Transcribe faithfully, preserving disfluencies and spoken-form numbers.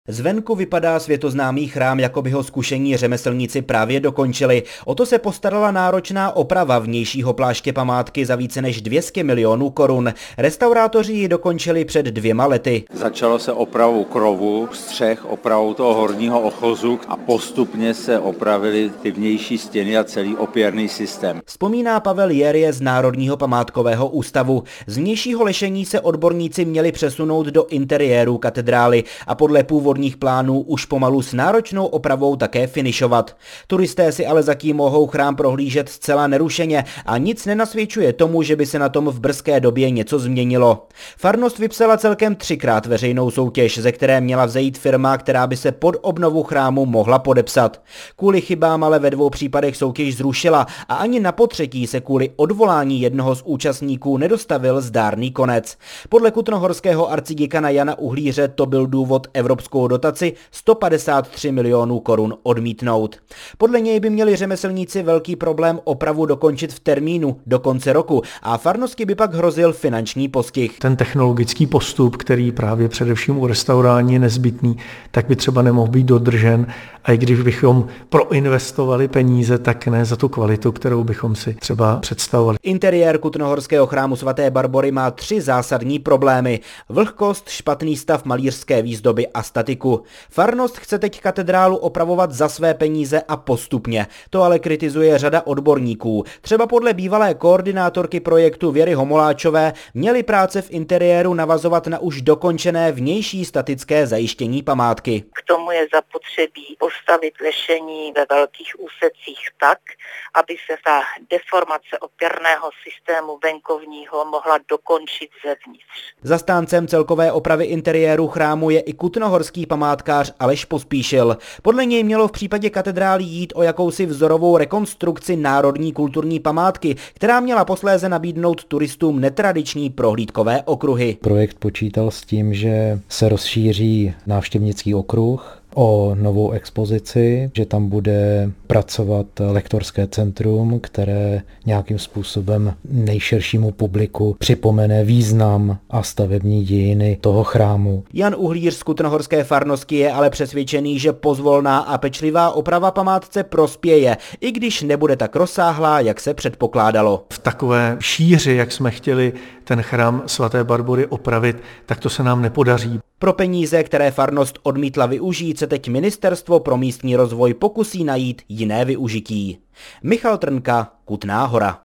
Zvenku vypadá světoznámý chrám, jako by ho zkušení řemeslníci právě dokončili. O to se postarala náročná oprava vnějšího pláště památky za více než dvě stě milionů korun. Restaurátoři ji dokončili před dvěma lety. Začalo se opravou krovu, střech, opravou toho horního ochozu a postupně se opravily ty vnější stěny a celý opěrný systém. Vzpomíná Pavel Jerje z Národního památkového ústavu. Z vnějšího lešení se odborníci měli přesunout do interiéru katedrály a podle původních plánů už pomalu s náročnou opravou také finišovat. Turisté si ale zatím mohou chrám prohlížet zcela nerušeně a nic nenasvědčuje tomu, že by se na tom v brzké době něco změnilo. Farnost vypsala celkem třikrát veřejnou soutěž, ze které měla vzejít firma, která by se pod obnovu chrámu mohla podepsat. Kvůli chybám ale ve dvou případech soutěž zrušila a ani na potřetí se kvůli odvolání jednoho z účastníků nedostavil zdárný konec. Podle kutnohorského arciděkana Jana Uhlíře to byl důvod evropskou dotaci sto padesát tři milionů korun odmítnout. Podle něj by měli řemeslníci velký problém opravu dokončit v termínu do konce roku a farnosti by pak hrozil finanční postih. Ten technologický postup, který právě především u restaurování je nezbytný, tak by třeba nemohl být dodržen a i když bychom proinvestovali peníze, tak ne za tu kvalitu, kterou bychom si třeba představovali. Interiér kutnohorského chrámu svaté Barbory má tři zásadní problémy. Vlhkost, špatný stav malířské výzdoby a statiku. Farnost chce teď katedrálu opravovat za své peníze a postupně. To ale kritizuje řada odborníků. Třeba podle bývalé koordinátorky projektu Věry Homoláčové měly práce v interiéru navazovat na už dokončené vnější statické zajištění památky. K tomu je zapotřebí postavit lešení ve velkých úsecích tak, aby se ta deformace opěrného systému venkovního mohla dokončit zevnitř. Zastáncem celkové opravy interiéru chrámu je i kutnohorský památkář Aleš Pospíšil. Podle něj mělo v případě katedrály jít o jakousi vzorovou rekonstrukci národní kulturní památky, která měla posléze nabídnout turistům netradiční prohlídkové okruhy. Projekt počítal s tím, že se rozšíří návštěvnický okruh o novou expozici, že tam bude pracovat lektorské centrum, které nějakým způsobem nejširšímu publiku připomene význam a stavební dějiny toho chrámu. Jan Uhlíř z kutnohorské farnosti je ale přesvědčený, že pozvolná a pečlivá oprava památce prospěje, i když nebude tak rozsáhlá, jak se předpokládalo. V takové šíři, jak jsme chtěli ten chrám svaté Barbory opravit, tak to se nám nepodaří. Pro peníze, které farnost odmítla využít, se teď Ministerstvo pro místní rozvoj pokusí najít jiné využití. Michal Trnka, Kutná Hora.